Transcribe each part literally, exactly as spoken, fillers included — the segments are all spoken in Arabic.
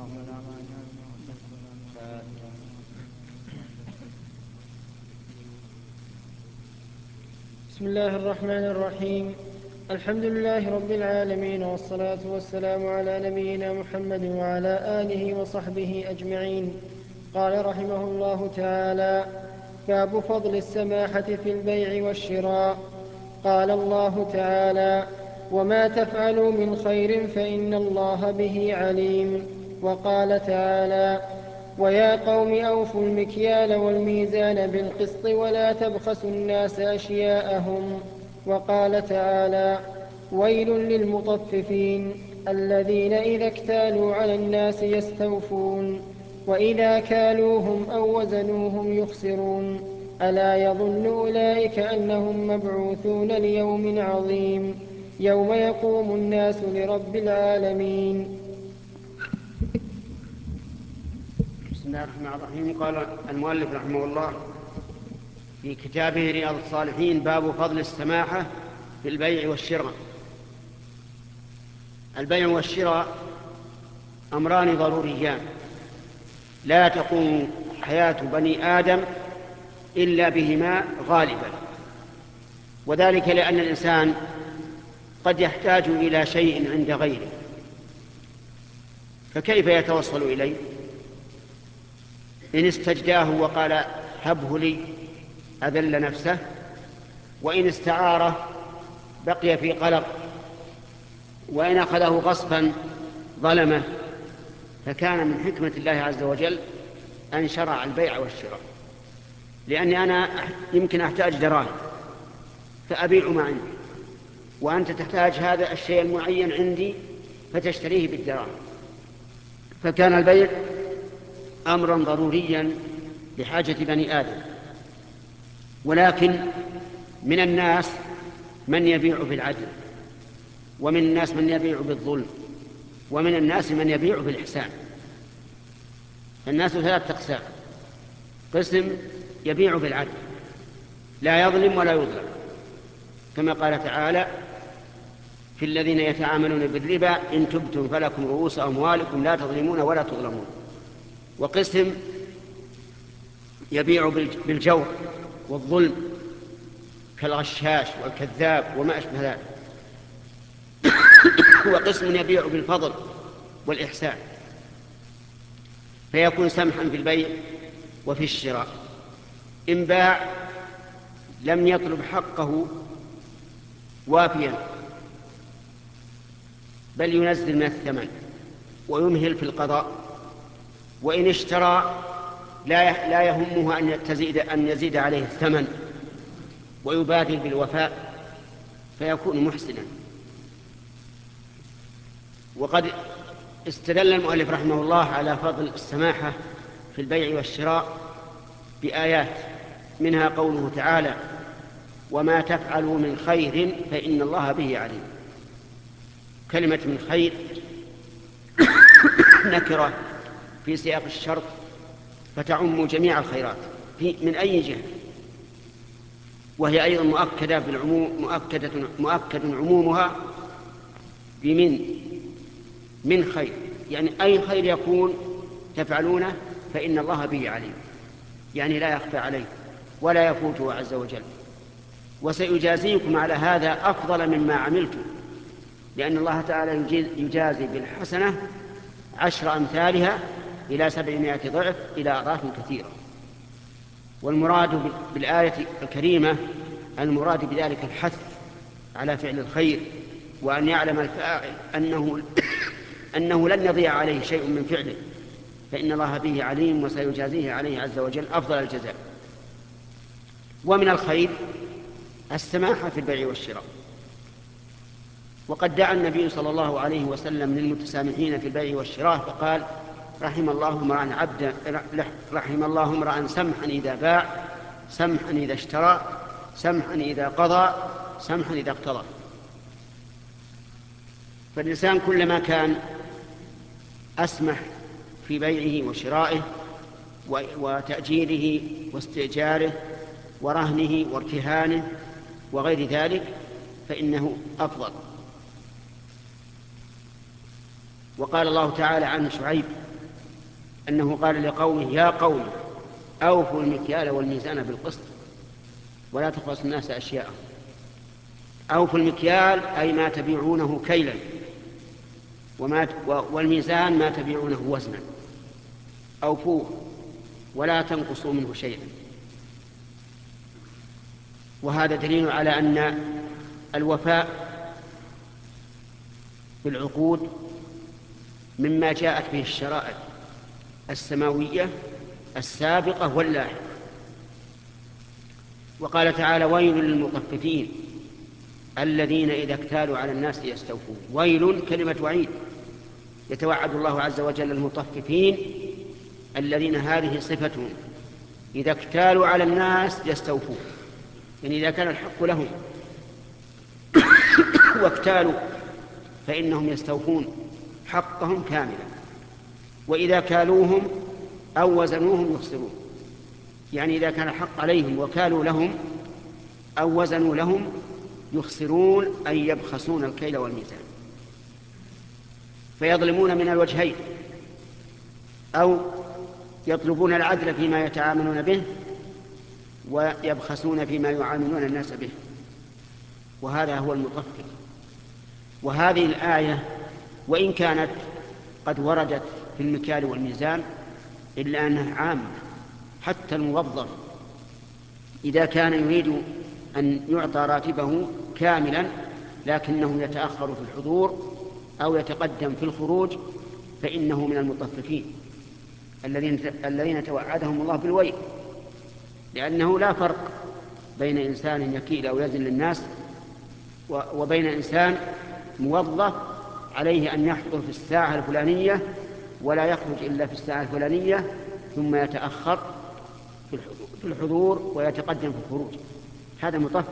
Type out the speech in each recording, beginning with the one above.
بسم الله الرحمن الرحيم. الحمد لله رب العالمين، والصلاة والسلام على نبينا محمد وعلى آله وصحبه أجمعين. قال رحمه الله تعالى: باب فضل السماحة في البيع والشراء. قال الله تعالى: وما تفعلوا من خير فإن الله به عليم. وقال تعالى: ويا قوم أوفوا المكيال والميزان بالقسط ولا تبخسوا الناس أشياءهم. وقال تعالى: ويل للمطففين الذين إذا اكتالوا على الناس يستوفون وإذا كالوهم أو وزنوهم يخسرون ألا يظن أولئك أنهم مبعوثون ليوم عظيم يوم يقوم الناس لرب العالمين. بسم الله الرحمن الرحيم. قال المؤلف رحمه الله في كتابه رياض الصالحين: باب فضل السماحة في البيع والشراء. البيع والشراء أمران ضروريان لا تقوم حياة بني آدم إلا بهما غالبا، وذلك لأن الإنسان قد يحتاج إلى شيء عند غيره، فكيف يتوصل إليه؟ إن استجداه وقال هبه لي أذل نفسه، وإن استعاره بقي في قلق، وإن أخذه غصبا ظلمه. فكان من حكمة الله عز وجل أن شرع البيع والشراء، لأني أنا يمكن أحتاج دراهم فأبيع ما عندي، وأنت تحتاج هذا الشيء المعين عندي فتشتريه بالدراهم. فكان البيع أمرا ضروريا لحاجة بني آدم. ولكن من الناس من يبيع بالعدل، ومن الناس من يبيع بالظلم، ومن الناس من يبيع بالإحسان. الناس ثلاثة أقسام: قسم يبيع بالعدل لا يظلم ولا يظلم، كما قال تعالى: في الذين يتعاملون بالربا إن تبتم فلكم رؤوس أموالكم لا تظلمون ولا تظلمون. وقسم يبيع بالجور والظلم كالغشاش والكذاب وما أشبه ذلك. وقسم يبيع بالفضل والإحسان، فيكون سمحا في البيع وفي الشراء. إن باع لم يطلب حقه وافيا، بل ينزل من الثمن ويمهل في القضاء. وإن اشترى لا يهمه أن تزيد أن يزيد عليه الثمن ويبادر بالوفاء، فيكون محسنا. وقد استدل المؤلف رحمه الله على فضل السماحة في البيع والشراء بآيات، منها قوله تعالى: وما تفعلوا من خير فإن الله به عليم. كلمة من خير نكرة في سياق الشرط، فتعم جميع الخيرات من أي جهة، وهي أيضا مؤكدة بالعموم، مؤكدة مؤكد عمومها بمن من خير، يعني أي خير يكون تفعلونه فإن الله به عليم، يعني لا يخفى عليه ولا يفوته عز وجل. وسيجازيكم على هذا أفضل مما عملتم، لأن الله تعالى يجازي بالحسنة عشر أمثالها إلى سبعمائة ضعف إلى أضعاف كثيرة. والمراد بالآية الكريمة المراد بذلك الحث على فعل الخير، وأن يعلم الفاعل أنه, أنه لن يضيع عليه شيء من فعله، فإن الله به عليم وسيجازيه عليه عز وجل أفضل الجزاء. ومن الخير السماحة في البيع والشراء. وقد دعا النبي صلى الله عليه وسلم للمتسامحين في البيع والشراء فقال: رحم الله امرأ عبدا رحم الله امرأ سمحا إذا باع، سمحا إذا اشترى، سمحا إذا قضى، سمحا إذا اقتضى. فالإنسان كلما كان أسمح في بيعه وشرائه وتأجيره واستئجاره ورهنه وارتهانه وغير ذلك فإنه أفضل. وقال الله تعالى عن شعيب أنه قال لقومه يا قوم أوفوا المكيال والميزان بالقسط ولا تبخسوا الناس أشياءهم. أوفوا المكيال أي ما تبيعونه كيلا، وما والميزان ما تبيعونه وزنا، أوفوه ولا تنقصوا منه شيئا. وهذا دليل على أن الوفاء بالعقود مما جاءت به الشرائع السماوية السابقة واللاحقة. وقال تعالى ويل للمطففين الذين إذا اكتالوا على الناس يستوفون. ويل كلمة وعيد، يتوعد الله عز وجل المطففين الذين هذه صفتهم إذا اكتالوا على الناس يستوفون، يعني إذا كان الحق لهم واكتالوا فإنهم يستوفون حقهم كاملا، وإذا كالوهم أو وزنوهم يخسرون، يعني إذا كان الحق عليهم وكالوا لهم أو وزنوا لهم يخسرون أي يبخسون الكيل والميزان، فيظلمون من الوجهين، أو يطلبون العدل فيما يتعاملون به ويبخسون فيما يعاملون الناس به، وهذا هو المطفف. وهذه الآية وإن كانت قد وردت في المكيال والميزان إلا أنها عامة، حتى الموظف إذا كان يريد أن يعطى راتبه كاملا لكنه يتأخر في الحضور أو يتقدم في الخروج فإنه من المطففين الذين الذين توعدهم الله بالويل، لأنه لا فرق بين إنسان يكيل أو يزن للناس وبين إنسان موظف عليه أن يحضر في الساعة الفلانية ولا يخرج إلا في الساعة الفلانية ثم يتأخر في الحضور ويتقدم في الخروج، هذا مطفف.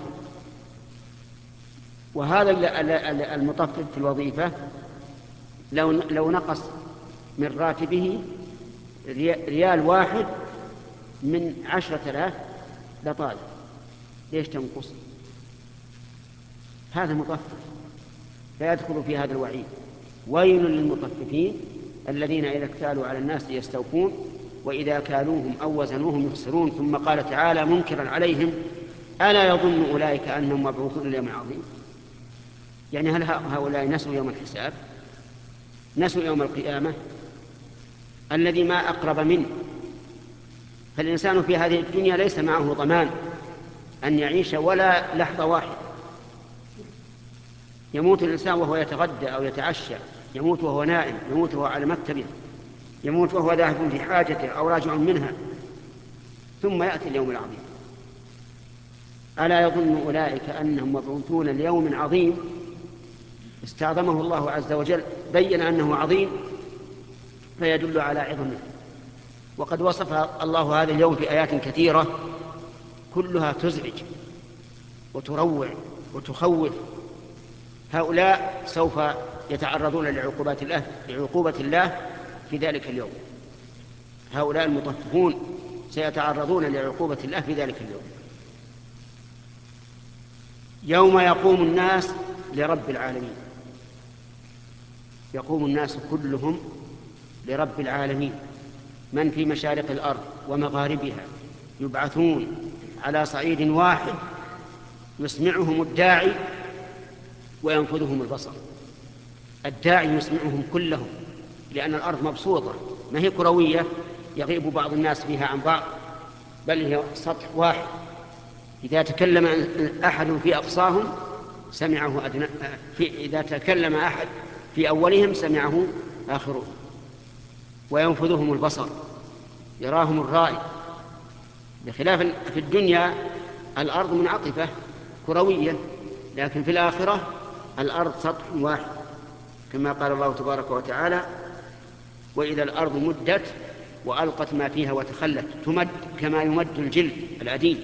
وهذا المطفف في الوظيفة لو لو نقص من راتبه ريال واحد من عشرة آلاف لطالب، ليش تنقص؟ هذا مطفف فيدخل في هذا الوعيد. ويل للمطففين الذين إذا اكتالوا على الناس يستوفون وإذا كالوهم أو وزنوهم يخسرون. ثم قال تعالى منكرا عليهم ألا يظن أولئك أنهم مبعوثون ليوم عظيم؟ يعني هل هؤلاء نسوا يوم الحساب؟ نسوا يوم القيامة الذي ما أقرب منه؟ فالإنسان في هذه الدنيا ليس معه ضمان أن يعيش ولا لحظة واحدة. يموت الإنسان وهو يتغدى أو يتعشى، يموت وهو نائم، يموت وهو على مكتبه، يموت وهو ذاهب في حاجته أو راجع منها، ثم يأتي اليوم العظيم. ألا يظن أولئك أنهم مبعوثون ليوم عظيم؟ استعظمه الله عز وجل، بين أنه عظيم فيدل على عظمه. وقد وصف الله هذا اليوم في آيات كثيرة كلها تزعج وتروع وتخوف. هؤلاء سوف يتعرضون لعقوبات الله لعقوبة الله في ذلك اليوم. هؤلاء المطففون سيتعرضون لعقوبة الله في ذلك اليوم، يوم يقوم الناس لرب العالمين. يقوم الناس كلهم لرب العالمين، من في مشارق الأرض ومغاربها يبعثون على صعيد واحد يسمعهم الداعي وينفذهم البصر. الداعي يسمعهم كلهم، لأن الأرض مبسوطة ما هي كروية يغيب بعض الناس فيها عن بعض، بل هي سطح واحد. إذا تكلم أحد في أقصاهم سمعه أدنى، في إذا تكلم أحد في أولهم سمعه آخرون. وينفذهم البصر، يراهم الرائي. بخلاف في الدنيا الأرض منعطفة كروية، لكن في الآخرة الأرض سطح واحد، كما قال الله تبارك وتعالى وإذا الأرض مدت وألقت ما فيها وتخلت، تمد كما يمد الجلد العديد.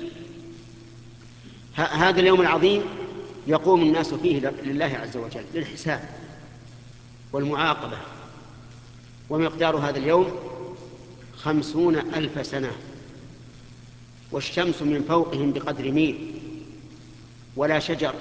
هذا اليوم العظيم يقوم الناس فيه لله عز وجل للحساب والمعاقبة، ومقدار هذا اليوم خمسون ألف سنة، والشمس من فوقهم بقدر ميل، ولا شجر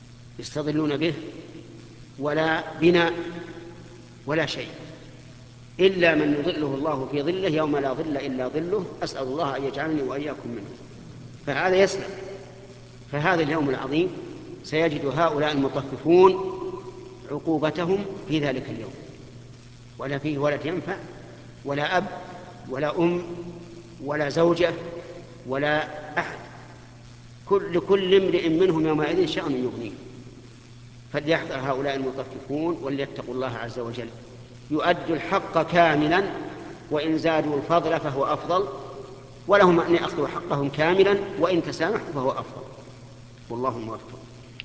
يستظلون به ولا بناء ولا شيء. إلا من يظله الله في ظله يوم لا ظل إلا ظله، أسأل الله أن يجعلني وإياكم منه. فهذا يسلم. فهذا اليوم العظيم سيجد هؤلاء المطففون عقوبتهم في ذلك اليوم، ولا فيه ولد ينفع، ولا أب ولا أم ولا زوجة ولا أحد. كل لكل امرئ منهم يومئذ شأن يغنيه. فليحذر هؤلاء المطففون وليتقوا الله عز وجل، يؤدوا الحق كاملا، وإن زادوا الفضل فهو أفضل، ولهم أن يأخذوا حقهم كاملا، وإن تسامحوا فهو أفضل. والله موفق.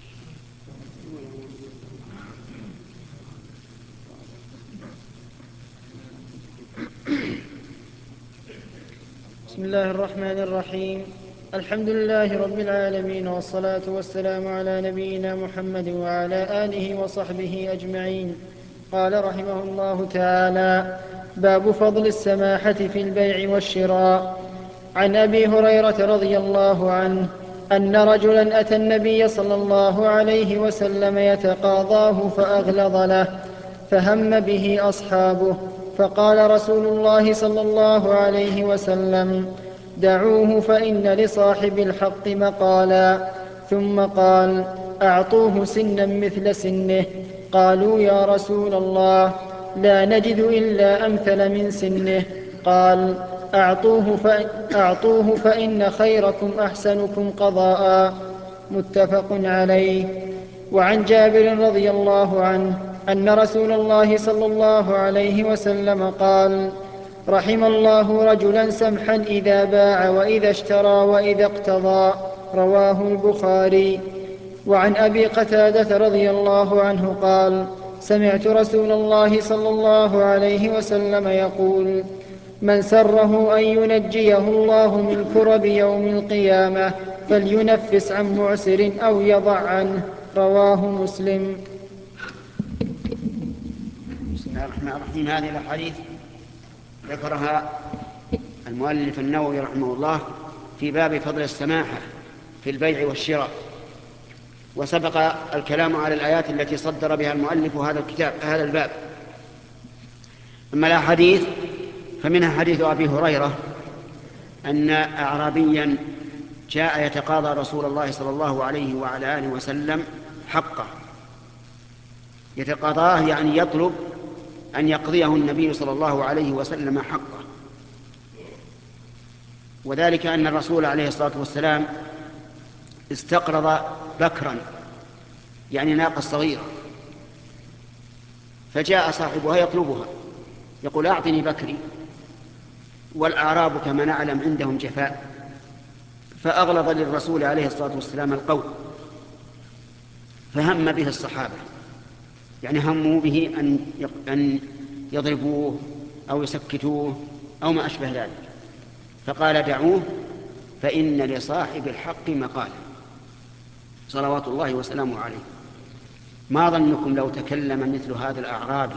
بسم الله الرحمن الرحيم. الحمد لله رب العالمين، والصلاة والسلام على نبينا محمد وعلى آله وصحبه أجمعين. قال رحمه الله تعالى: باب فضل السماحة في البيع والشراء. عن أبي هريرة رضي الله عنه أن رجلا أتى النبي صلى الله عليه وسلم يتقاضاه فأغلظ له، فهم به أصحابه، فقال رسول الله صلى الله عليه وسلم: دعوه فإن لصاحب الحق مقالا. ثم قال: أعطوه سنا مثل سنه. قالوا: يا رسول الله، لا نجد إلا أمثل من سنه. قال: أعطوه فإن, أعطوه فإن خيركم أحسنكم قضاء. متفق عليه. وعن جابر رضي الله عنه أن رسول الله صلى الله عليه وسلم قال: رحم الله رجلا سمحا إذا باع وإذا اشترى وإذا اقتضى. رواه البخاري. وعن أبي قتادة رضي الله عنه قال: سمعت رسول الله صلى الله عليه وسلم يقول: من سره أن ينجيه الله من كرب يوم القيامة فلينفس عن معسر أو يضع عنه. رواه مسلم. بسم الله الرحمن الرحيم. هذه الأحاديث ذكرها المؤلف النووي رحمه الله في باب فضل السماحة في البيع والشراء، وسبق الكلام على الآيات التي صدر بها المؤلف هذا الكتاب هذا الباب. أما الأحاديث فمنها حديث أبي هريرة أن أعرابيا جاء يتقاضى رسول الله صلى الله عليه وعلى آله وسلم حقه. يتقاضاه يعني يطلب أن يقضيه النبي صلى الله عليه وسلم حقه، وذلك أن الرسول عليه الصلاة والسلام استقرض بكرا، يعني ناقة صغيرة، فجاء صاحبها يطلبها يقول: أعطني بكري. والأعراب كما نعلم عندهم جفاء، فأغلظ للرسول عليه الصلاة والسلام القول، فهم به الصحابة، يعني هموا به أن يضربوه أو يسكتوه أو ما أشبه ذلك، فقال: دعوه فإن لصاحب الحق مقالا، صلوات الله وسلامه عليه. ما ظنكم لو تكلم مثل هذا الأعرابي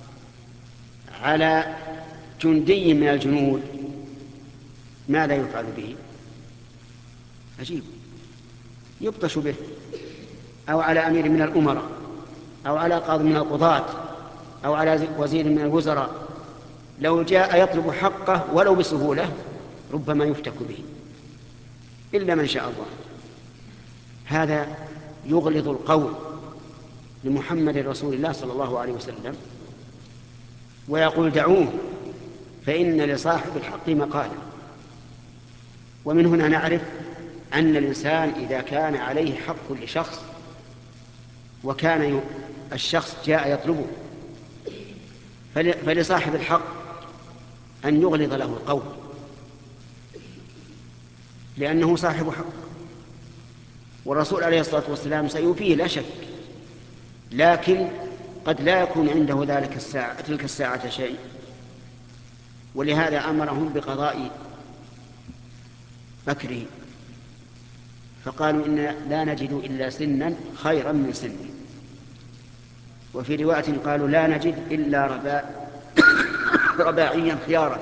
على جندي من الجنود ماذا يفعل به؟ عجيب. يبطش به، أو على أمير من الأمراء، أو على قاضي من القضاة، أو على وزير من الوزراء. لو جاء يطلب حقه ولو بسهولة ربما يفتك به، إلا من شاء الله. هذا يغلظ القول لمحمد رسول الله صلى الله عليه وسلم، ويقول: دعوه فإن لصاحب الحق مقالا. ومن هنا نعرف أن الإنسان إذا كان عليه حق لشخص وكان الشخص جاء يطلبه، فلصاحب الحق أن يغلظ له القول، لأنه صاحب حق، والرسول عليه الصلاة والسلام سيوفيه لا شك، لكن قد لا يكون عنده ذلك الساعة تلك الساعة شيء، ولهذا أمرهم بقضاء بكره، فقالوا: إن لا نجد إلا سنا خيرا من سنه. وفي رواية قالوا: لا نجد إلا رباع رباعيا خيارا.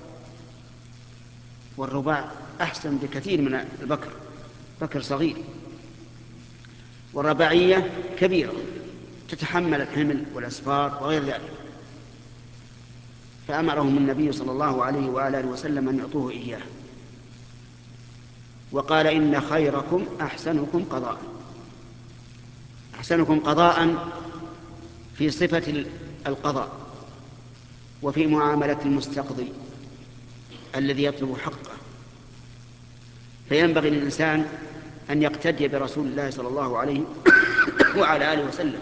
والرباع أحسن بكثير من البكر، بكر صغير، والرباعية كبيرة تتحمل الحمل والأسفار وغير ذلك. فأمرهم النبي صلى الله عليه وآله وسلم أن يعطوه إياه، وقال إن خيركم أحسنكم قضاء. أحسنكم قضاء في صفة القضاء وفي معاملة المستقضي الذي يطلب حقه. فينبغي للإنسان أن يقتدي برسول الله صلى الله عليه وعلى آله وسلم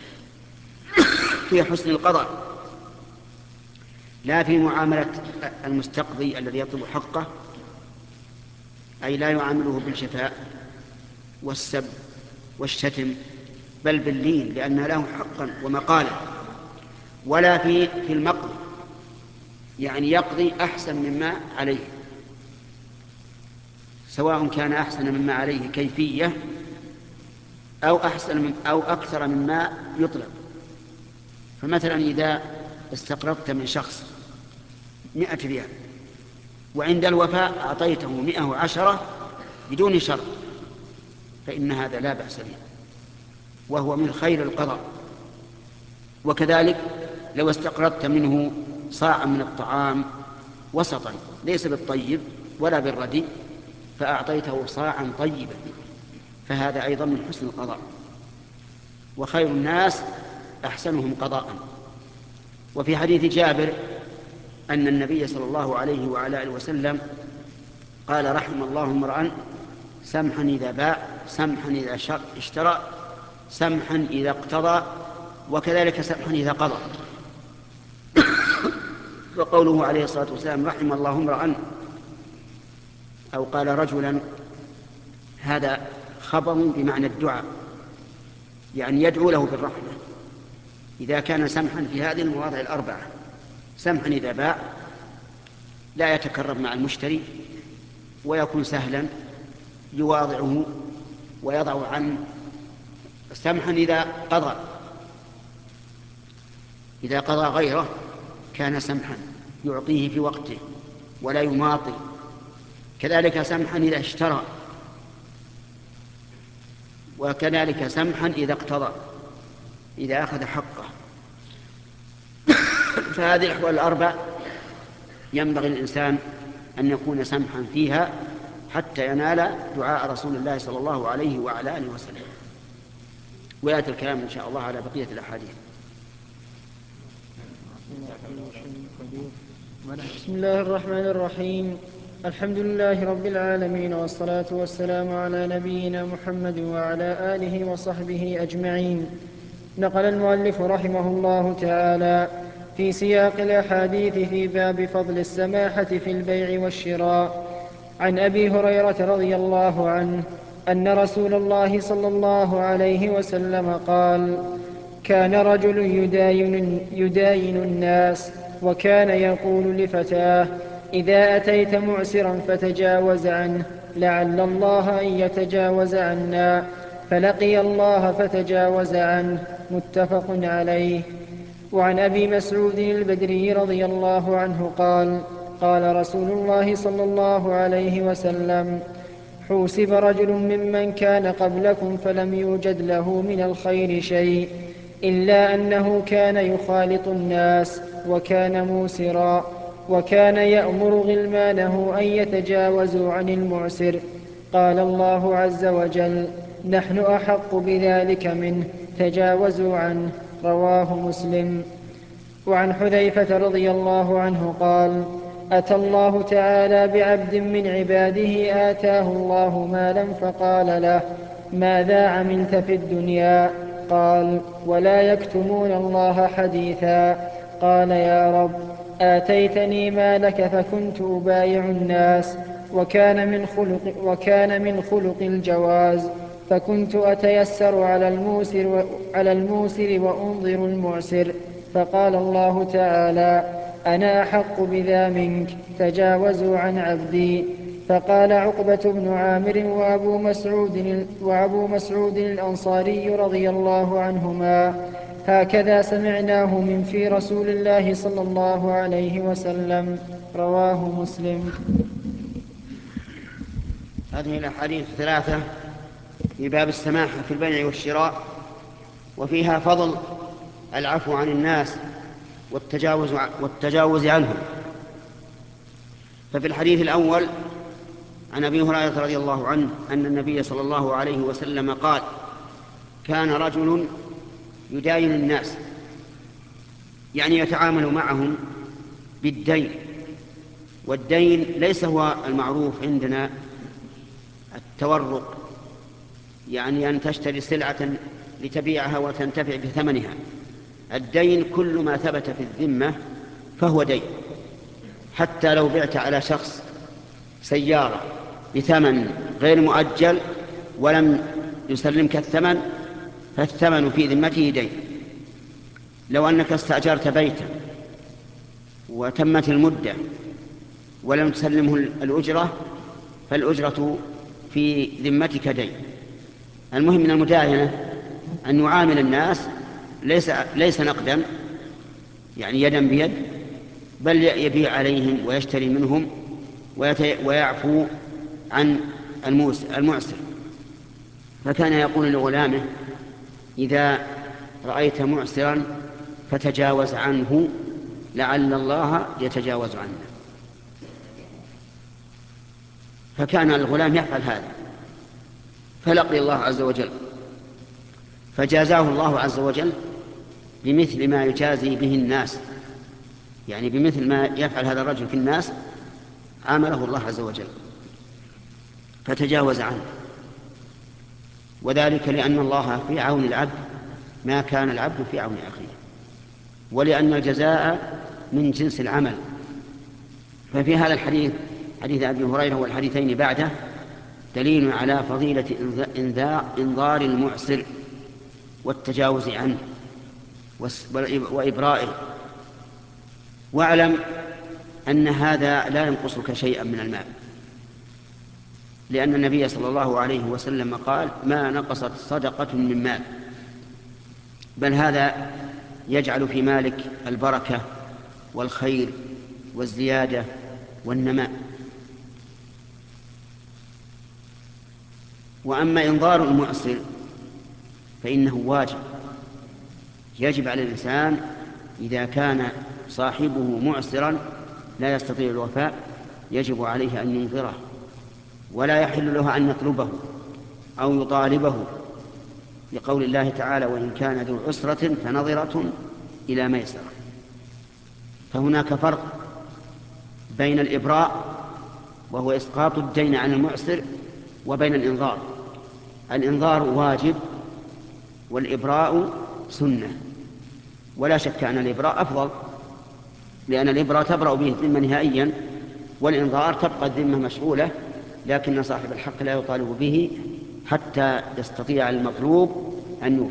في حسن القضاء، لا في معاملة المستقضي الذي يطلب حقه، أي لا يعامله بالجفاء والسب والشتم، بل باللين لأن له حقا ومقالا. ولا في في المقضي، يعني يقضي أحسن مما عليه، سواء كان أحسن مما عليه كيفية أو أحسن من أو أكثر مما يطلب. فمثلا إذا استقرضت من شخص مئة ريال وعند الوفاء أعطيته مئة وعشرة بدون شرط، فإن هذا لا بأس به، وهو من خير القضاء. وكذلك لو استقرضت منه صاعا من الطعام وسطا ليس بالطيب ولا بالردي، فأعطيته صاعا طيبا، فهذا أيضا من حسن القضاء. وخير الناس أحسنهم قضاء. وفي حديث جابر أن النبي صلى الله عليه وعلى آله وسلم قال رحم الله امرأ سمحا إذا باع سمحا إذا اشترى سمحا إذا اقتضى وكذلك سمحا إذا قضى. وقوله عليه الصلاة والسلام رحم الله امرأ أو قال رجلا، هذا خبر بمعنى الدعاء، يعني يدعو له بالرحمة إذا كان سمحا في هذه المواضع الأربعة: سمحا إذا باع، لا يتكرر مع المشتري ويكون سهلا يواضعه ويضع عنه، سمحا إذا قضى، إذا قضى غيره كان سمحا يعطيه في وقته ولا يماطل، كذلك سمحا إذا اشترى، وكذلك سمحا إذا اقتضى إذا أخذ حقه. فهذه الأحوال الأربع ينبغي الإنسان أن يكون سمحا فيها حتى ينال دعاء رسول الله صلى الله عليه وعلى آله وسلم. ويأتي الكلام إن شاء الله على بقية الأحاديث. بسم الله الرحمن الرحيم. الحمد لله رب العالمين، والصلاة والسلام على نبينا محمد وعلى آله وصحبه أجمعين. نقل المؤلف رحمه الله تعالى في سياق الأحاديث في باب فضل السماحة في البيع والشراء عن أبي هريرة رضي الله عنه أن رسول الله صلى الله عليه وسلم قال: كان رجل يداين, يداين الناس، وكان يقول لفتاه: إذا أتيت معسرا فتجاوز عنه، لعل الله أن يتجاوز عنا، فلقي الله فتجاوز عنه. متفق عليه. وعن أبي مسعود البدري رضي الله عنه قال: قال رسول الله صلى الله عليه وسلم: حوسب رجل ممن كان قبلكم فلم يوجد له من الخير شيء إلا أنه كان يخالط الناس، وكان موسرا، وكان يأمر غلمانه أن يتجاوزوا عن المعسر. قال الله عز وجل: نحن أحق بذلك منه، تجاوزوا عنه. رواه مسلم. وعن حذيفة رضي الله عنه قال: أتى الله تعالى بعبد من عباده آتاه الله مالا فقال له: ماذا عملت في الدنيا؟ قال: ولا يكتمون الله حديثا. قال: يا رب، آتيتني مالك فكنت أبايع الناس، وكان من خلق, وكان من خلق الجواز، فكنت أتيسر على الموسر, على الموسر وأنظر المعسر. فقال الله تعالى: أنا أحق بذا منك، تجاوزوا عن عبدي. فقال عقبة بن عامر وأبو مسعود, وأبو مسعود الأنصاري رضي الله عنهما: هكذا سمعناه من في رسول الله صلى الله عليه وسلم. رواه مسلم. هذه الأحاديث ثلاثة في باب السماحة في البيع والشراء، وفيها فضل العفو عن الناس والتجاوز, والتجاوز عنه. ففي الحديث الأول عن أبي هريرة رضي الله عنه أن النبي صلى الله عليه وسلم قال: كان رجل يداين الناس، يعني يتعامل معهم بالدين، والدين ليس هو المعروف عندنا التورق، يعني أن تشتري سلعة لتبيعها وتنتفع بثمنها. الدين كل ما ثبت في الذمة فهو دين، حتى لو بعت على شخص سيارة بثمن غير مؤجل ولم يسلمك الثمن فالثمن في ذمته دين. لو أنك استأجرت بيتا وتمت المدة ولم تسلمه الأجرة فالأجرة في ذمتك دين. المهم من المداينة أن يعامل الناس ليس, ليس نقدا، يعني يدا بيد، بل يبيع عليهم ويشتري منهم ويعفو عن المعسر. فكان يقول لغلامه: إذا رأيت معسرا فتجاوز عنه لعل الله يتجاوز عنه. فكان الغلام يفعل هذا، فلقي الله عز وجل فجازاه الله عز وجل بمثل ما يجازي به الناس، يعني بمثل ما يفعل هذا الرجل في الناس عامله الله عز وجل فتجاوز عنه. وذلك لأن الله في عون العبد ما كان العبد في عون أخيه، ولأن الجزاء من جنس العمل. ففي هذا الحديث، حديث أبي هريرة والحديثين بعده، دليل على فضيلة إنذار المعسر والتجاوز عنه وإبرائه. واعلم أن هذا لا ينقصك شيئا من المال، لأن النبي صلى الله عليه وسلم قال: ما نقصت صدقة من مال، بل هذا يجعل في مالك البركة والخير والزيادة والنماء. وأما إنظار المعسر فإنه واجب، يجب على الإنسان إذا كان صاحبه معسرا لا يستطيع الوفاء يجب عليه أن ينظره، ولا يحل له أن يطلبه أو يطالبه، لقول الله تعالى: وإن كان ذو عسرة فنظرة إلى ميسرة. فهناك فرق بين الإبراء وهو إسقاط الدين عن المعسر وبين الإنظار. الإنظار واجب والإبراء سنة، ولا شك أن الإبراء أفضل، لأن الإبراء تبرأ به الذمة نهائيا، والإنظار تبقى الذمة مشغولة، لكن صاحب الحق لا يطالب به حتى يستطيع المطلوب أن يوفي.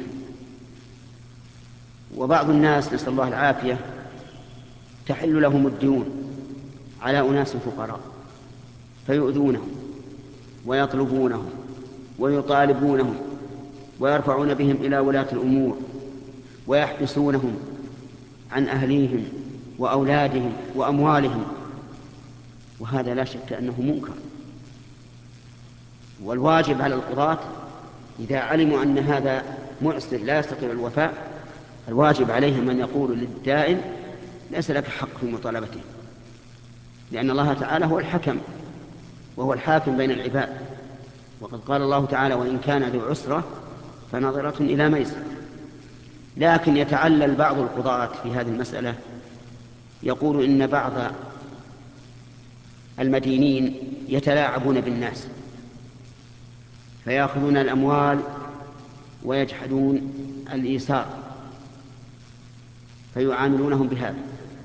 وبعض الناس نسأل الله العافية تحل لهم الديون على أناس فقراء فيؤذونهم ويطلبونهم ويطالبونهم ويرفعون بهم إلى ولاة الأمور ويحبسونهم عن أهليهم وأولادهم وأموالهم، وهذا لا شك أنه منكر. والواجب على القضاة إذا علموا أن هذا معسر لا يستطيع الوفاء، الواجب عليهم أن يقولوا للدائن: ليس لك حق في مطالبته، لأن الله تعالى هو الحكم وهو الحاكم بين العباد، وقد قال الله تعالى: وإن كان ذو عسرة فنظرة إلى ميسر. لكن يتعلل بعض القضاة في هذه المسألة، يقول إن بعض المدينين يتلاعبون بالناس فيأخذون الأموال ويجحدون الإيسار فيعاملونهم بهذا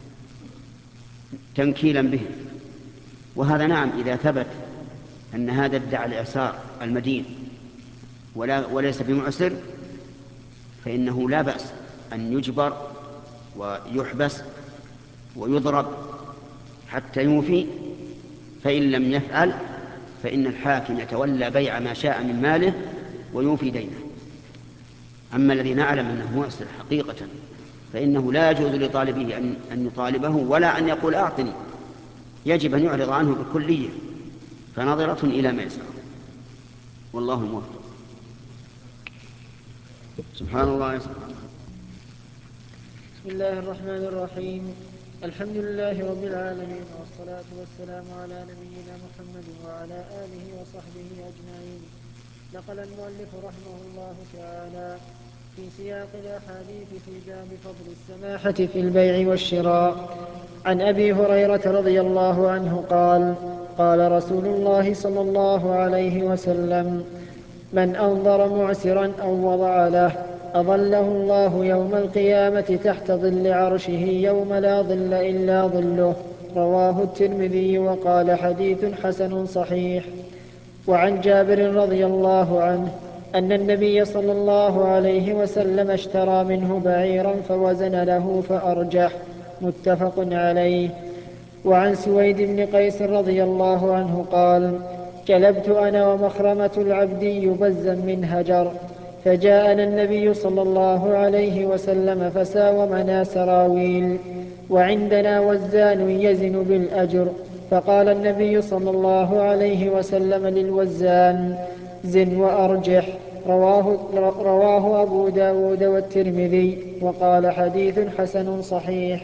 تنكيلا بهم. وهذا نعم إذا ثبت أن هذا ادعى الإعسار المدين ولا وليس بمعسر فإنه لا بأس أن يجبر ويحبس ويضرب حتى يوفي، فإن لم يفعل فإن الحاكم يتولى بيع ما شاء من ماله ويوفي دينه. أما الذي نعلم أنه معسر حقيقة فإنه لا يجوز لطالبه أن يطالبه ولا أن يقول أعطني، يجب أن يعرض عنه بكلية، فنظرة إلى ميسرة. والله موفق. سبحان الله سبحانه. بسم الله الرحمن الرحيم. الحمد لله رب العالمين، والصلاة والسلام على نبينا محمد وعلى آله وصحبه أجمعين. نقل المؤلف رحمه الله تعالى في سياق الأحاديث في باب فضل السماحة في البيع والشراء عن أبي هريرة رضي الله عنه قال: قال رسول الله صلى الله عليه وسلم: من أنظر معسرا أو وضع له أظله الله يوم القيامة تحت ظل عرشه يوم لا ظل إلا ظله. رواه الترمذي وقال: حديث حسن صحيح. وعن جابر رضي الله عنه أن النبي صلى الله عليه وسلم اشترى منه بعيرا فوزن له فأرجح. متفق عليه. وعن سويد بن قيس رضي الله عنه قال: جلبت أنا ومخرمة العبدي بزا من هجر، فجاءنا النبي صلى الله عليه وسلم فساومنا سراويل، وعندنا وزان يزن بالأجر، فقال النبي صلى الله عليه وسلم للوزان: زن وأرجح. رواه, رواه أبو داود والترمذي وقال: حديث حسن صحيح.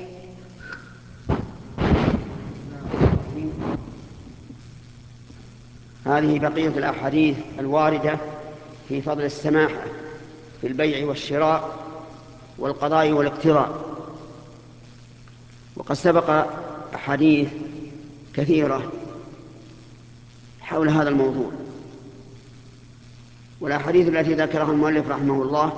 هذه بقية الأحاديث الواردة في فضل السماحة في البيع والشراء والقضاء والاقتراء. وقد سبق أحاديث كثيرة حول هذا الموضوع، والأحاديث التي ذكرها المؤلف رحمه الله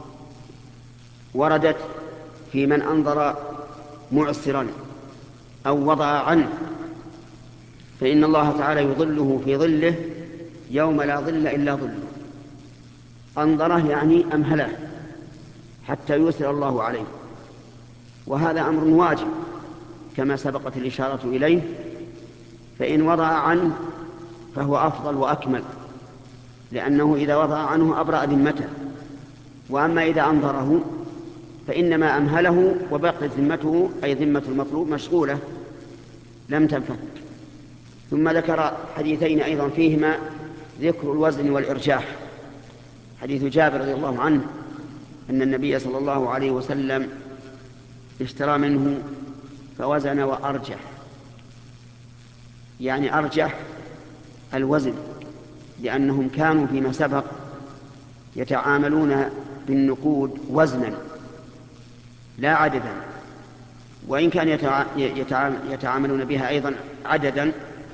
وردت في من أنظر معسرا أو وضع عنه، فإن الله تعالى يظله في ظله يوم لا ظل إلا ظله. أنظره يعني أمهله حتى يسر الله عليه، وهذا أمر واجب كما سبقت الإشارة إليه، فإن وضع عنه فهو أفضل وأكمل، لأنه إذا وضع عنه أبرأ ذمته. وأما إذا أنظره فإنما أمهله وبقيت ذمته أي ذمة المطلوب مشغولة لم تنفك. ثم ذكر حديثين أيضا فيهما ذكر الوزن والإرجاح. حديث جابر رضي الله عنه أن النبي صلى الله عليه وسلم اشترى منه فوزن وأرجح، يعني أرجح الوزن، لأنهم كانوا فيما سبق يتعاملون بالنقود وزنا لا عددا، وإن كان يتعاملون بها أيضا عددا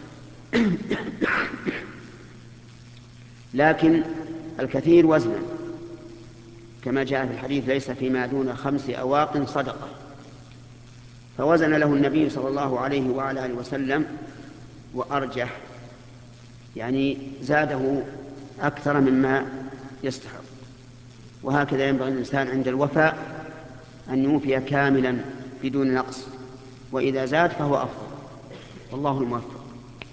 لكن الكثير وزنا، كما جاء في الحديث: ليس فيما دون خمس أواق صدقة. فوزن له النبي صلى الله عليه وعلى آله وسلم وأرجح، يعني زاده أكثر مما يستحق. وهكذا ينبغي الإنسان عند الوفاء أن يوفي كاملا بدون نقص، وإذا زاد فهو أفضل. والله الموفق.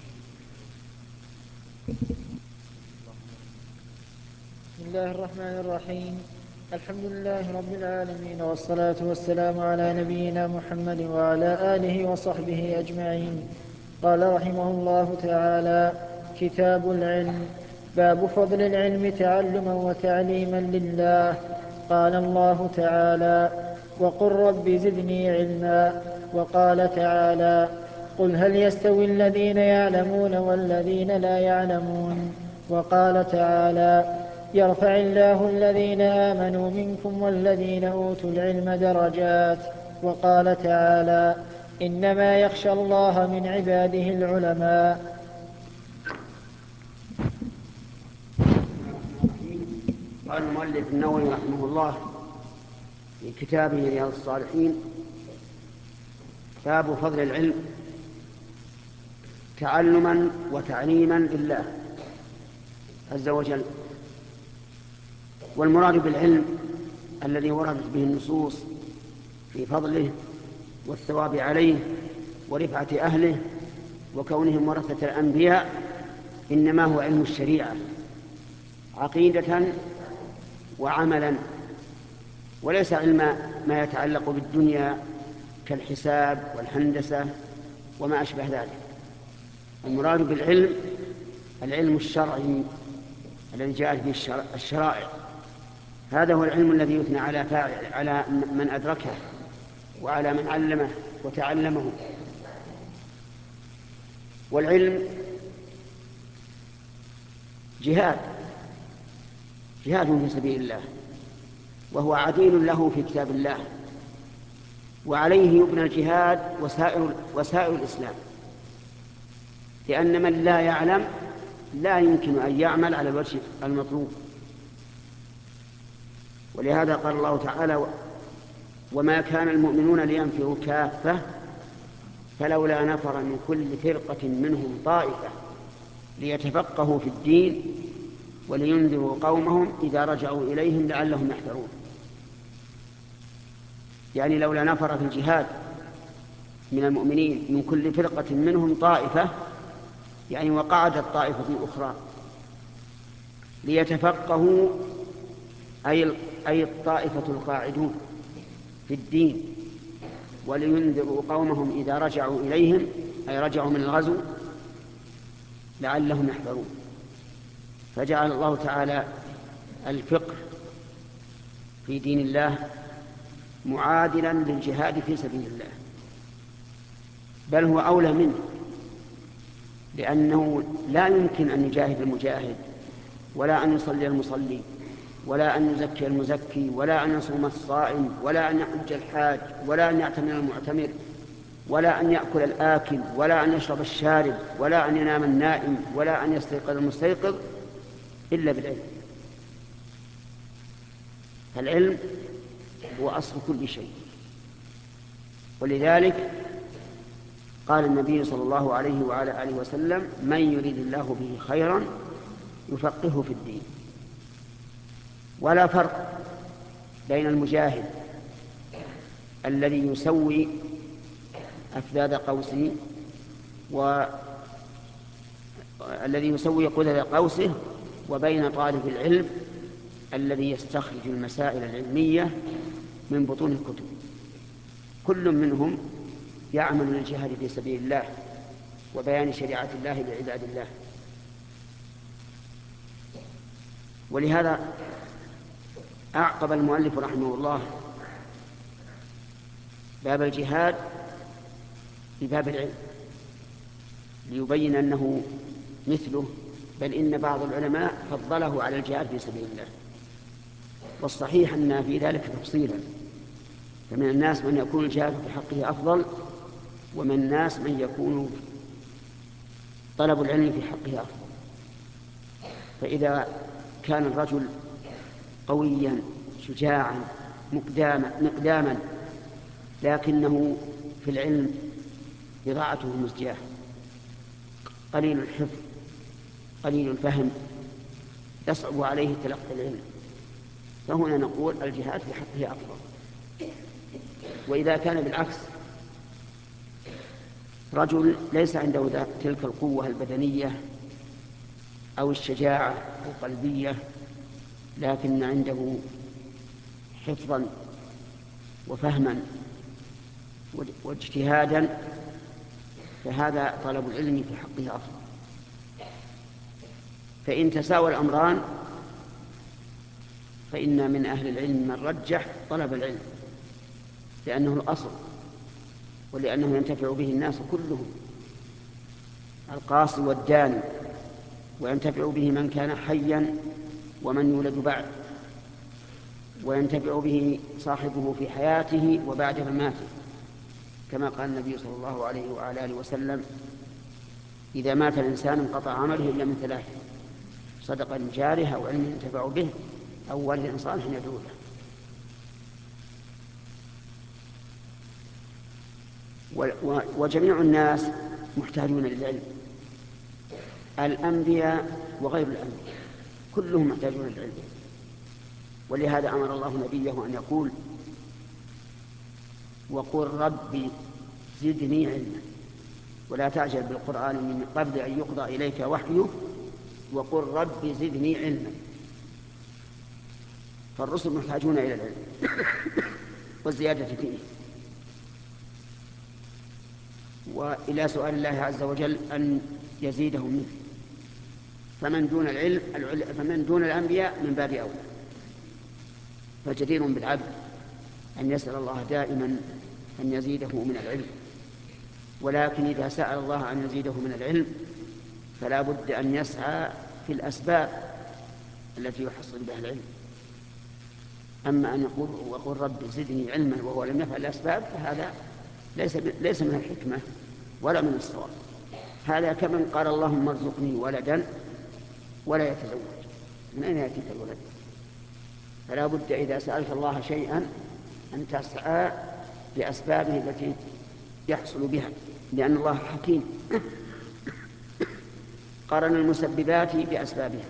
بسم الله الرحمن الرحيم. الحمد لله رب العالمين، والصلاة والسلام على نبينا محمد وعلى آله وصحبه أجمعين. قال رحمه الله تعالى: كتاب العلم. باب فضل العلم تعلما وتعليما لله. قال الله تعالى: وقل رب زدني علما. وقال تعالى: قل هل يستوي الذين يعلمون والذين لا يعلمون. وقال تعالى: يرفع الله الذين آمنوا منكم والذين أوتوا العلم درجات. وقال تعالى: إنما يخشى الله من عباده العلماء. قال المؤلف النووي رحمه الله في كتابه رياض الصالحين: باب فضل العلم تعلما وتعليما لله عز وجل. والمراد بالعلم الذي وردت به النصوص في فضله والثواب عليه ورفعة أهله وكونهم ورثة الأنبياء إنما هو علم الشريعة عقيدة وعملا، وليس علم ما يتعلق بالدنيا كالحساب والهندسة وما أشبه ذلك. المراد بالعلم العلم الشرعي الذي جاءت به الشرائع، هذا هو العلم الذي يثنى على فاعل على من أدركه وعلى من علمه وتعلمه. والعلم جهاد جهاد في سبيل الله، وهو عديل له في كتاب الله، وعليه يبنى الجهاد وسائر, وسائر الإسلام، لأن من لا يعلم لا يمكن أن يعمل على الوجه المطلوب. ولهذا قال الله تعالى: وما كان المؤمنون لينفروا كافة فلولا نفر من كل فرقة منهم طائفة ليتفقهوا في الدين ولينذروا قومهم إذا رجعوا إليهم لعلهم يحذرون. يعني لولا نفر في الجهاد من المؤمنين من كل فرقة منهم طائفة، يعني وقعدت طائفة أخرى ليتفقهوا، أي أي الطائفة القاعدون في الدين، ولينذروا قومهم إذا رجعوا إليهم، أي رجعوا من الغزو، لعلهم يحذرون. فجعل الله تعالى الفقه في دين الله معادلا للجهاد في سبيل الله، بل هو أولى منه، لأنه لا يمكن أن يجاهد المجاهد، ولا أن يصلي المصلي، ولا أن يزكي المزكي، ولا أن يصوم الصائم، ولا أن يحج الحاج، ولا أن يعتمر المعتمر، ولا أن يأكل الآكل، ولا أن يشرب الشارب، ولا أن ينام النائم، ولا أن يستيقظ المستيقظ، إلا بالعلم. فالعلم هو أصل كل شيء. ولذلك قال النبي صلى الله عليه وعلى آله وسلم: من يريد الله به خيرا يفقهه في الدين. ولا فرق بين المجاهد الذي يسوي أفذاذ قوسه والذي يسوي قدر قوسه وبين طالب العلم الذي يستخرج المسائل العلمية من بطون الكتب. كل منهم يعمل للجهاد في سبيل الله وبيان شريعة الله لعباد الله. ولهذا أعقب المؤلف رحمه الله باب الجهاد بباب العلم، ليبين أنه مثله، بل إن بعض العلماء فضله على الجهاد في سبيل الله. والصحيح أن في ذلك تفصيلا، فمن الناس من يكون الجهاد في حقه أفضل، ومن الناس من يكون طلب العلم في حقه أفضل. فإذا كان الرجل قويا شجاعا مقداما, مقداما لكنه في العلم بضاعته مزجاه، قليل الحفظ قليل الفهم، يصعب عليه تلقي العلم، فهنا نقول الجهاد في حقه أفضل. وإذا كان بالعكس، رجل ليس عنده تلك القوة البدنية أو الشجاعة القلبية، لكن عنده حفظا وفهما واجتهادا، فهذا طلب العلم في حقه أفضل. فإن تساوى الأمران فإن من أهل العلم من رجح طلب العلم، لأنه الأصل، ولأنه ينتفع به الناس كلهم، القاصي والداني، وينتفع به من كان حيا ومن يولد بعد، وينتفع به صاحبه في حياته وبعد مماته، كما قال النبي صلى الله عليه وعلى آله وسلم: إذا مات الإنسان انقطع عمله إلا من ثلاث: صدقة جارية أو علم ينتفع به أو ولد صالح يدعو له. وجميع الناس محتاجون للعلم، الأنبياء وغير الأنبياء كلهم محتاجون للعلم. ولهذا أمر الله نبيه أن يقول: وقل ربي زدني علما، ولا تعجل بالقرآن من قبل أن يقضى إليك وحيه، وقل ربي زدني علما. فالرسل محتاجون إلى العلم والزيادة فيه، وإلى سؤال الله عز وجل أن يزيدهم منه. فمن دون العلم فمن دون الأنبياء من باب أولى. فجدير بالعبد أن يسأل الله دائما أن يزيده من العلم، ولكن إذا سأل الله أن يزيده من العلم فلا بد أن يسعى في الأسباب التي يحصل بها العلم. أما أن يقول وقل رب زدني علما وهو لم يفعل الأسباب فهذا ليس ليس من الحكمة ولا من الصواب. هذا كمن قال اللهم ارزقني ولدا ولا يتزوج، من أين يأتيك الولد؟ فلا بد إذا سألت الله شيئا أن تسعى بأسبابه التي يحصل بها، لأن الله حكيم قارن المسببات بأسبابها.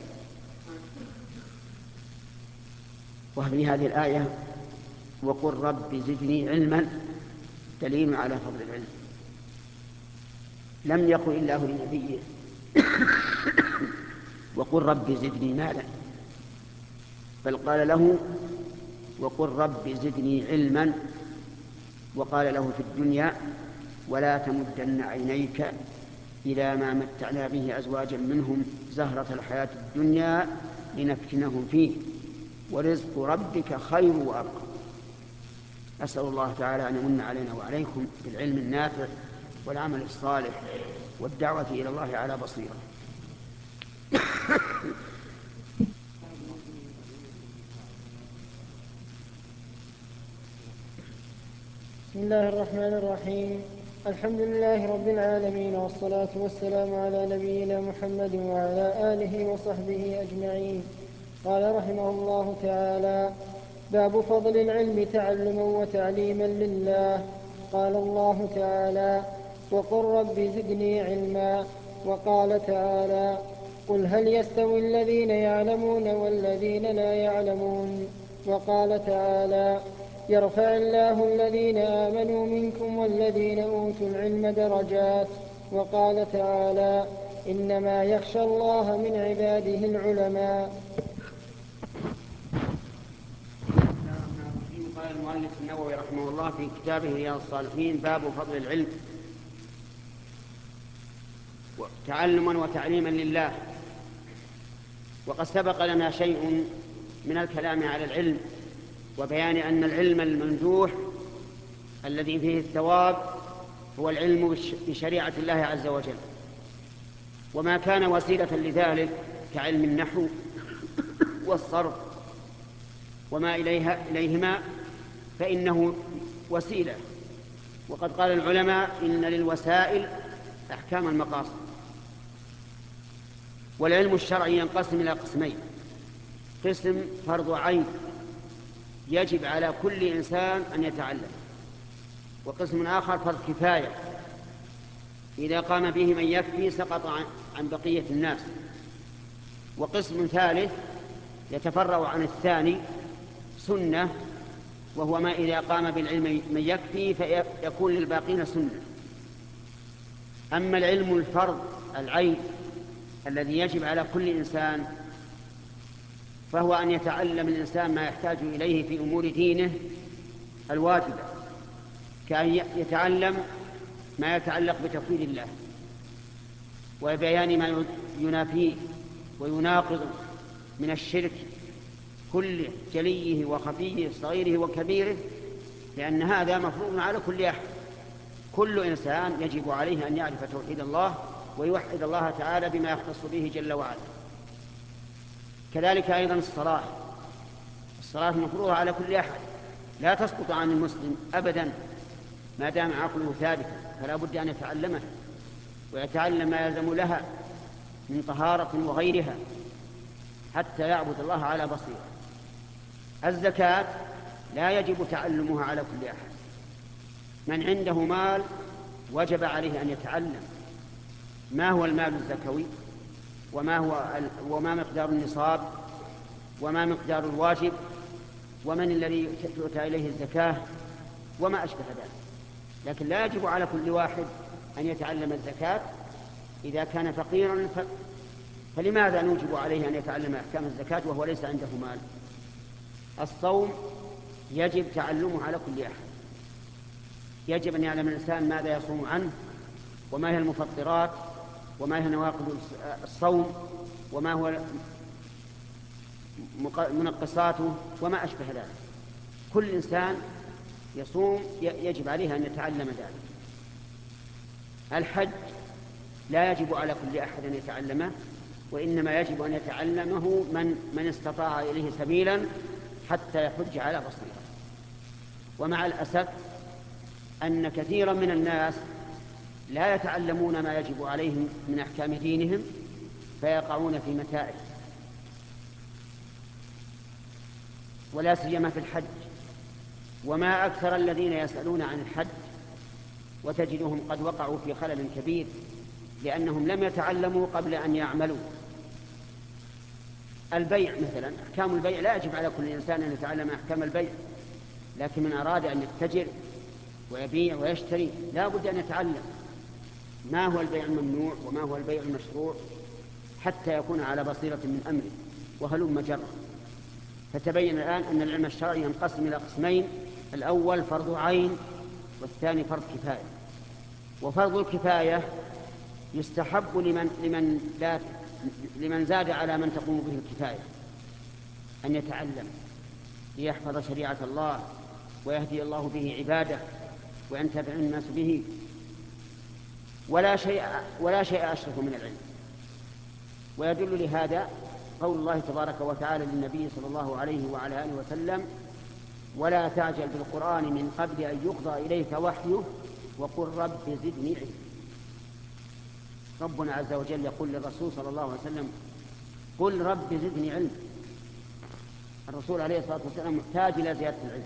وفي هذه الآية وقل رب زدني علما دليل على فضل العلم. لم يقل الله لنبيه وقل رب زدني مالا، بل قال له وقل رب زدني علما، وقال له في الدنيا ولا تمدن عينيك إلى ما متعنا به أزواجا منهم زهرة الحياة الدنيا لنفتنهم فيه ورزق ربك خير وأبقى. أسأل الله تعالى أن يمن علينا وعليكم بالعلم النافع والعمل الصالح والدعوة إلى الله على بصيرة. بسم الله الرحمن الرحيم. الحمد لله رب العالمين، والصلاة والسلام على نبينا محمد وعلى آله وصحبه أجمعين. قال رحمه الله تعالى: باب فضل العلم تعلما وتعليما لله. قال الله تعالى: وقل رب زدني علما. وقال تعالى: قل هل يستوي الذين يعلمون والذين لا يعلمون. وقال تعالى: يرفع الله الذين آمنوا منكم والذين أوتوا العلم درجات. وقال تعالى: إنما يخشى الله من عباده العلماء. قال المؤلف النووي رحمه الله في كتابه رياض الصالحين: باب فضل العلم تعلما وتعليما لله. وقد سبق لنا شيء من الكلام على العلم وبيان أن العلم الممدوح الذي فيه الثواب هو العلم بشريعة الله عز وجل، وما كان وسيلة لذلك كعلم النحو والصرف وما إليها إليهما فإنه وسيلة. وقد قال العلماء إن للوسائل أحكام المقاصد. والعلم الشرعي ينقسم إلى قسمين: قسم فرض عين يجب على كل إنسان أن يتعلم، وقسم آخر فرض كفاية إذا قام به من يكفي سقط عن بقية الناس، وقسم ثالث يتفرع عن الثاني سنة، وهو ما إذا قام بالعلم من يكفي فيكون للباقين سنة. أما العلم الفرض العين الذي يجب على كل إنسان فهو أن يتعلم الإنسان ما يحتاج إليه في أمور دينه الواجبة، كأن يتعلم ما يتعلق بتوحيد الله وبيان ما ينافيه ويناقض من الشرك كله جليه وخفيه صغيره وكبيره، لأن هذا مفروض على كل أحد. كل إنسان يجب عليه أن يعرف توحيد الله ويوحد الله تعالى بما يختص به جل وعلا. كذلك أيضا الصلاة الصلاة مفروضة على كل أحد، لا تسقط عن المسلم أبدا ما دام عقله ثابتا، فلا بد أن يتعلمها ويتعلم ما يلزم لها من طهارة وغيرها حتى يعبد الله على بصيرة. الزكاة لا يجب تعلمها على كل أحد. من عنده مال وجب عليه أن يتعلم ما هو المال الزكوي وما هو وما مقدار النصاب وما مقدار الواجب ومن الذي تؤتى إليه الزكاة وما أشبه ذلك. لكن لا يجب على كل واحد أن يتعلم الزكاة. إذا كان فقيرا فلماذا نوجب عليه أن يتعلم أحكام الزكاة وهو ليس عنده مال؟ الصوم يجب تعلمه على كل أحد. يجب أن يعلم الإنسان ماذا يصوم عنه وما هي المفطرات وما هي نواقض الصوم وما هو منقصاته وما أشبه ذلك. كل إنسان يصوم يجب عليه أن يتعلم ذلك. الحج لا يجب على كل أحد أن يتعلمه، وإنما يجب أن يتعلمه من, من استطاع إليه سبيلا حتى يحج على بصيرة. ومع الأسف أن كثيرا من الناس لا يتعلمون ما يجب عليهم من أحكام دينهم فيقعون في متاعب، ولا سيما في الحج. وما أكثر الذين يسألون عن الحج وتجدهم قد وقعوا في خلل كبير لأنهم لم يتعلموا قبل أن يعملوا. البيع مثلا، أحكام البيع لا يجب على كل إنسان أن يتعلم أحكام البيع، لكن من أراد أن يتجر ويبيع ويشتري لا بد أن يتعلم ما هو البيع الممنوع وما هو البيع المشروع حتى يكون على بصيرة من أمره وهلم جرا. فتبين الآن أن العلم الشرعي ينقسم إلى قسمين: الأول فرض عين، والثاني فرض كفاية. وفرض الكفاية يستحب لمن, لمن, لا لمن زاد على من تقوم به الكفاية أن يتعلم ليحفظ شريعة الله ويهدي الله به عباده وينتفع الناس به. ولا شيء, ولا شيء أشرف من العلم. ويدل لهذا قول الله تبارك وتعالى للنبي صلى الله عليه وعلى آله وسلم: ولا تعجل بالقرآن من قبل أن يقضى إليك وحيه وقل رب زدني علما. ربنا عز وجل يقول للرسول صلى الله عليه وسلم: قل رب زدني علما. الرسول عليه الصلاة والسلام محتاج إلى زيادة العلم،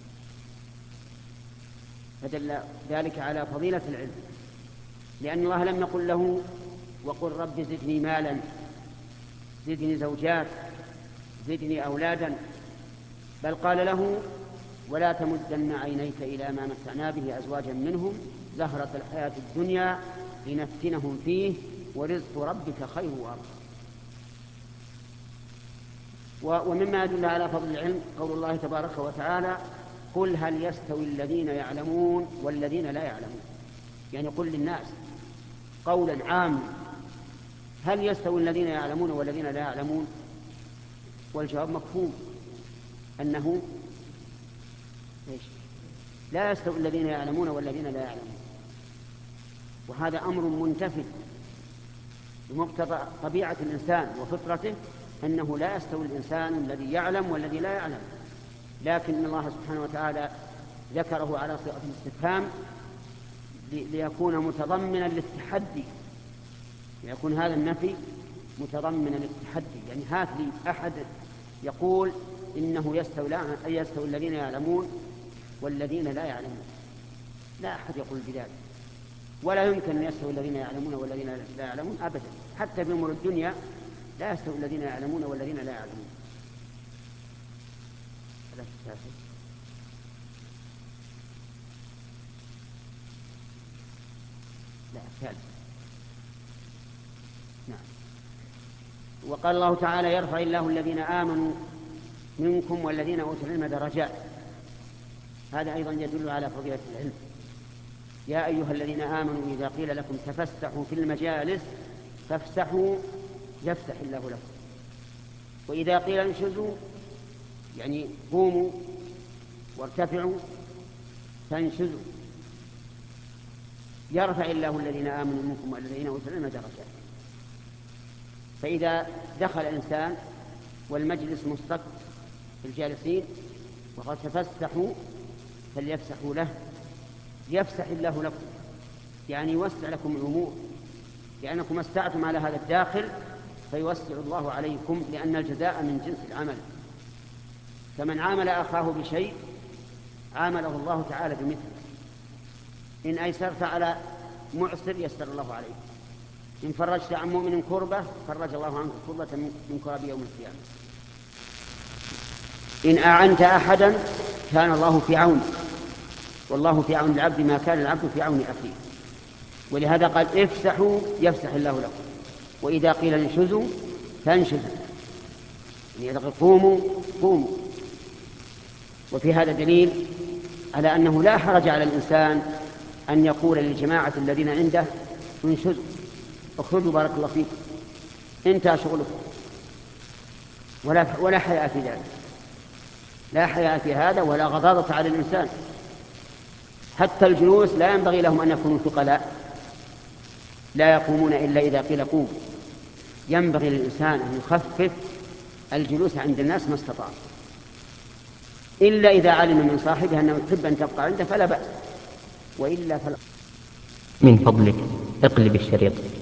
فدل ذلك على فضيلة العلم، لأن الله لم يقل له وقل رب زدني مالا، زدني زوجات، زدني أولادا، بل قال له: ولا تمدن عينيك إلى ما متعنا به أزواجا منهم زهرة الحياة الدنيا لنفتنهم فيه ورزق ربك خير وأبقى. ومما يدل على فضل العلم قول الله تبارك وتعالى: قل هل يستوي الذين يعلمون والذين لا يعلمون. يعني قل للناس قولا عاما: هل يستوي الذين يعلمون والذين لا يعلمون؟ والجواب مفهوم أنه إيش؟ لا يستوي الذين يعلمون والذين لا يعلمون. وهذا أمر منتفي بمقتضى طبيعة الإنسان وفطرته، أنه لا يستوي الإنسان الذي يعلم والذي لا يعلم، لكن الله سبحانه وتعالى ذكره على صيغة الاستفهام ليكون متضمنا للتحدي، ليكون هذا النفي متضمنا للتحدي. يعني هات لي أحد يقول إنه يستوي, يستوي الذين يعلمون والذين لا يعلمون، لا أحد يقول بذلك، ولا يمكن أن يستوي الذين يعلمون والذين لا يعلمون أبدا. حتى في أمور الدنيا لا يستوي الذين يعلمون والذين لا يعلمون. لا ثالث. نعم. وقال الله تعالى: يرفع الله الذين آمنوا منكم والذين أوتوا العلم درجات. هذا أيضا يدل على فضيلة العلم. يا أيها الذين آمنوا إذا قيل لكم تفسحوا في المجالس فافسحوا يفسح الله لكم، وإذا قيل انشزوا يعني قوموا وارتفعوا فانشزوا. يرفع الله الذين آمنوا منكم والذين أوتوا العلم درجات. فإذا دخل الإنسان والمجلس مصطف في الجالسين وقد تفسحوا فليفسحوا له، يفسح الله لكم، يعني يوسع لكم الأمور، لأنكم استعتم على هذا الداخل فيوسع الله عليكم، لأن الجزاء من جنس العمل. فمن عامل أخاه بشيء عامله الله تعالى بمثله. إن أيسرت على معسر يسر الله عليه، إن فرجت عن مؤمن كربة فرج الله عنك كربة من كرب يوم القيامة. إن أعنت أحدا كان الله في عونه، والله في عون العبد ما كان العبد في عون أخيه. ولهذا قال: افسحوا يفسح الله لكم، وإذا قيل انشزوا فانشزوا، يعني قوموا قوموا. وفي هذا دليل على أنه لا حرج على الإنسان أن يقول للجماعة الذين عنده: انشزوا، اخرجوا بارك الله فيكم، انتهى شغلكم، ولا ولا حياء في ذلك، لا حياء في هذا ولا غضاضة على الإنسان، حتى الجلوس لا ينبغي لهم أن يكونوا ثقلاء لا يقومون إلا إذا قيل قوم. ينبغي للإنسان أن يخفف الجلوس عند الناس ما استطاع، إلا إذا علم من صاحبه أنه يحب أن تبقى عنده فلا بأس، وإلا فلا. من فضلك اقلب الشريط.